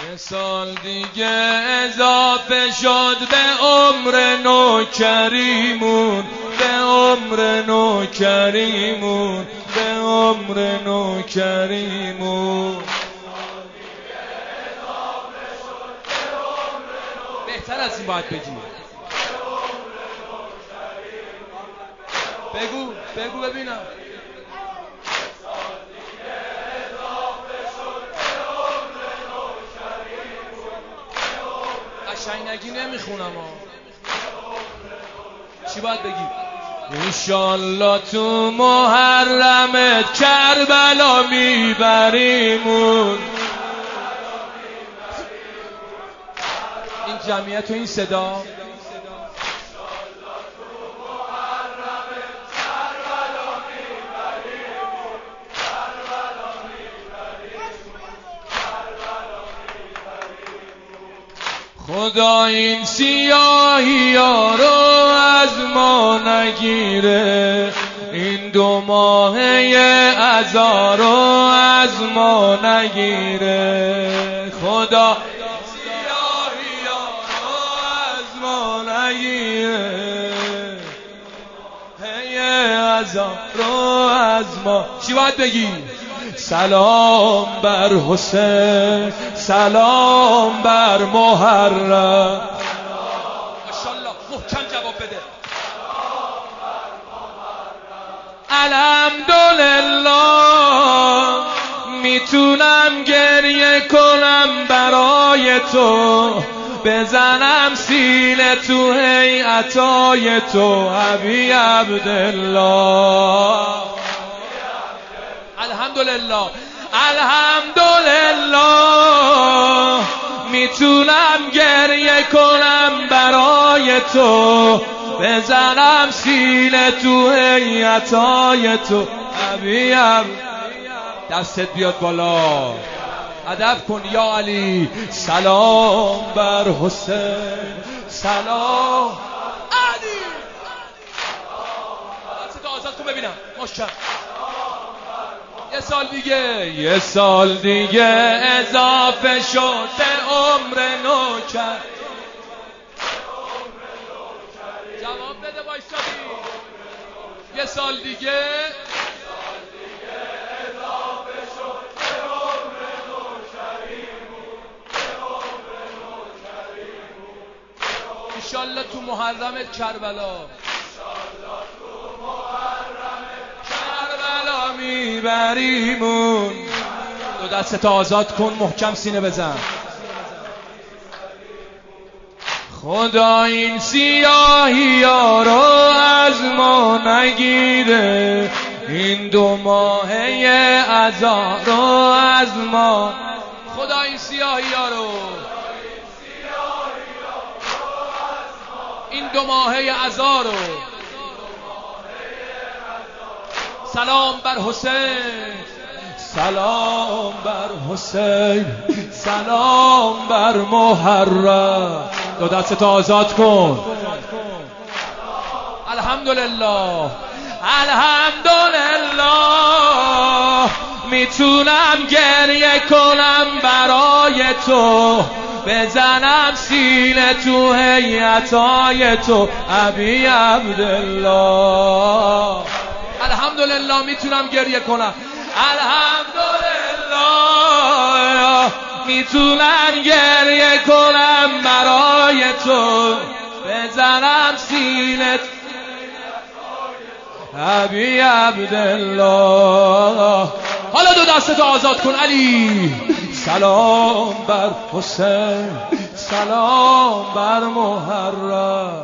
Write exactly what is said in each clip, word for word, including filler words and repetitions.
یه سال دیگه اضافه شد به عمر نوکریمون، به عمر نوکریمون، به عمر نوکریمون. بهتر از این باید بگی. بگو بگو ببینم. قشنگ نگی نمیخونم ها. چی باید بگی؟ انشالله تو محرمت کربلا میبریمون. این جمعیت و این صدا خدا این سیاهی ها رو از ما نگیره، این دو ماهه عزا رو از ما نگیره. خدا سیاهی ها رو از ما نگیره، هی عزا رو از ما. چی باید بگی؟ سلام بر حسین، سلام بر محرم. ماشاءالله محکم جواب بده. الحمدلله میتونم گریه کنم برای تو، بزنم سینه تو هیئتای تو ابی عبدالله. الحمدلله الحمدلله میتونم گریه کنم برای تو، بزنم سینه تو هیئتای تو ابی عبدالله. دستت بیاد بالا، ادب کن یا علی. سلام بر حسین، سلام علی. دستت آزاد کن ببینم. ماشاءالله. یه سال دیگه یه سال دیگه اضافه شد به عمر نوکر. جواب بده وایسادی. یه سال دیگه اضافه شد به عمر نوکریمون، به عمر نوکریمون. انشالله تو محرمت کربلا، میبریمون. دو دستت آزاد کن، محکم سینه بزن. خدا این سیاهی ها رو از ما نگیره، این دو ماهه عزا رو از ما. خدا این سیاهی ها رو، این دو ماهه عزا رو. سلام بر حسین، سلام بر حسین، سلام بر محرم. دو دستت آزاد کن. الحمدلله الحمدلله میتونم گریه کنم برای تو، بزنم سینه تو هیئتای تو ابی عبدالله. الحمدلله میتونم گریه کنم. الحمدلله میتونم گریه کنم برای تو، بزنم سینه ابی عبدالله. حالا دو دستتو آزاد کن علی. سلام بر حسین، سلام بر محرم.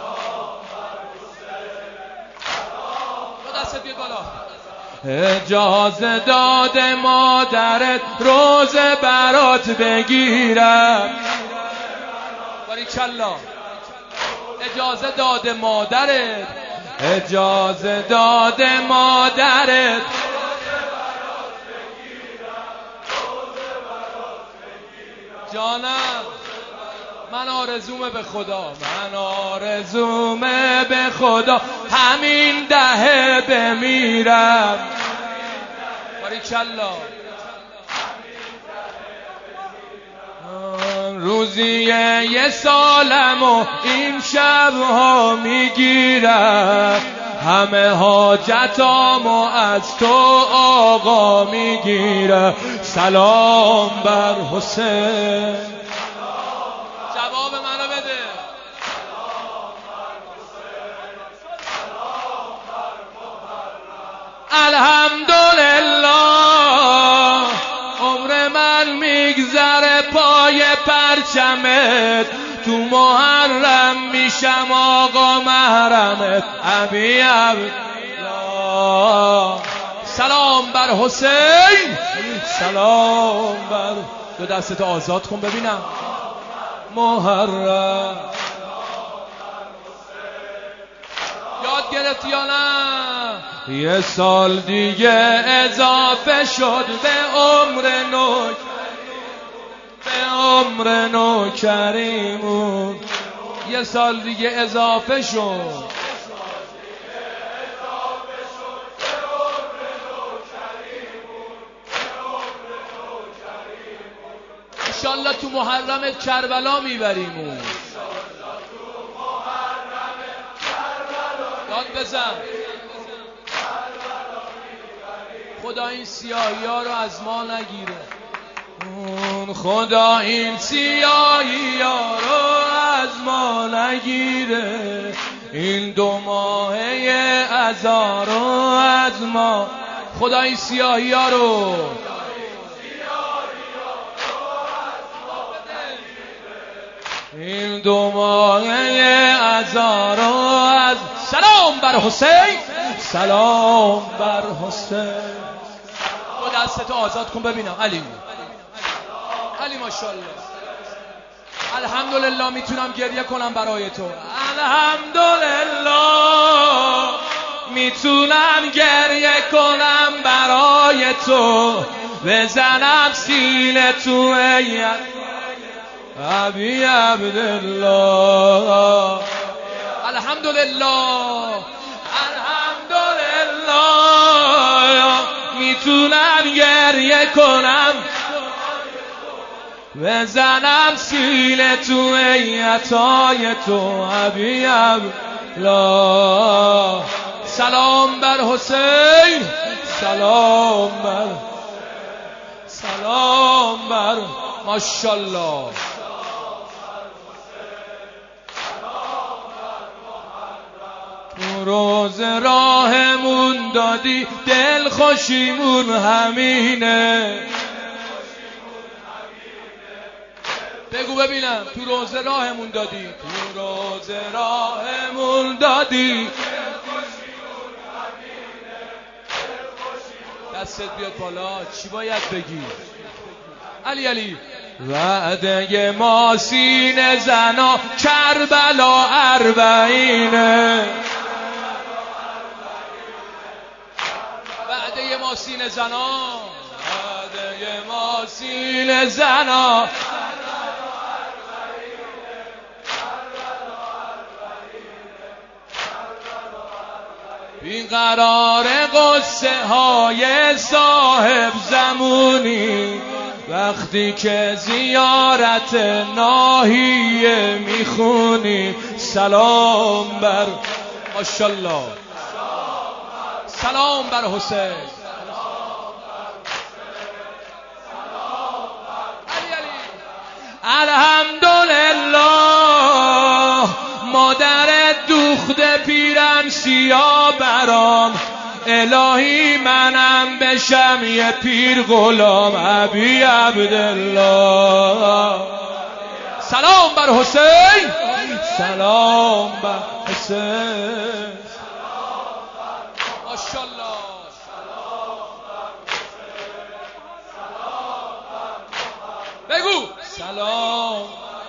اجازه داده مادرت روزه برات بگیرم. باریکلا. اجازه داده مادرت، اجازه داده مادرت جانم. من آرزومه به خدا، من آرزومه به خدا همین دهه بمیرم. باریکلا. روزیه یه سالم و این شبها میگیرم، همه حاجتامو از تو آقا میگیره. سلام بر حسین. جواب منو بده. الحمدلله عمر من میگذره پای پرچمت، تو محرم میشم آقا محرمت. ابی عبدالله. سلام بر حسین. سلام بر. دو دستت آزاد کن ببینم. محرم. یاد گرفتی یا نه؟ یه سال دیگه اضافه شد به عمر نو، به عمر نوکریمون. یه سال دیگه اضافه شد. انشالله تو محرم کربلا میبریمون. داد بزن. خدا این سیاهی ها رو از ما نگیره. خدا این سیاهی ها رو از ما نگیره. این دو ماهه عزا رو از ما. خدا این سیاهی ها رو این دو ماهه عزا رو از. سلام بر حسین. سلام بر حسین. دو دستتو آزاد کن ببینم. علی علی ماشاءالله. الحمدلله میتونم گریه کنم برای تو. الحمدلله میتونم گریه کنم برای تو، بزنم سینه تو ای ابی عبدالله. الحمدلله الحمدلله میتونم گریه کنم، بزنم سینه تو ای عطای تو ابی عبدالله. سلام بر حسین. سلام بر. سلام بر. ماشاءالله. تو روز راهمون دادی دل خوشیمون همینه. بگو ببینم. تو روز راهمون دادی. تو روز راهمون دادی. دستت بیاد بالا. چی باید بگی؟ علی علی. وعده ما سینه زنا کربلا اربعینه. وعده ما سینه زنا. وعده ما سینه زنا. بیقرار قصه های صاحب زمونی، وقتی که زیارت ناحیه میخونی. سلام بر. ماشاءالله. سلام بر حسین. الحمدلله مادر دوخته پیرم سیا برام، الهی منم بشم یه پیر غلام ابی عبدالله. سلام بر حسین. سلام بر حسین. ماشاءالله. بگو. سلام.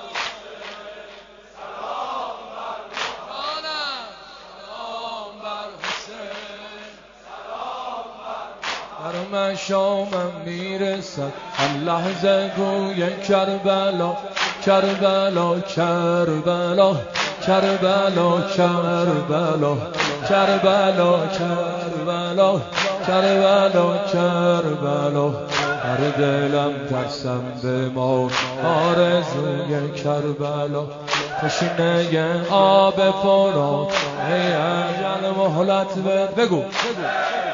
هر من شامم میرسد هم لحظه گوی کربلا، کربلا کربلا کربلا کربلا کربلا کربلا کربلا کربلا. در دلم ترسم به ما آرزوی کربلا تشنه آب فرات ای اجل مهلت بد بگو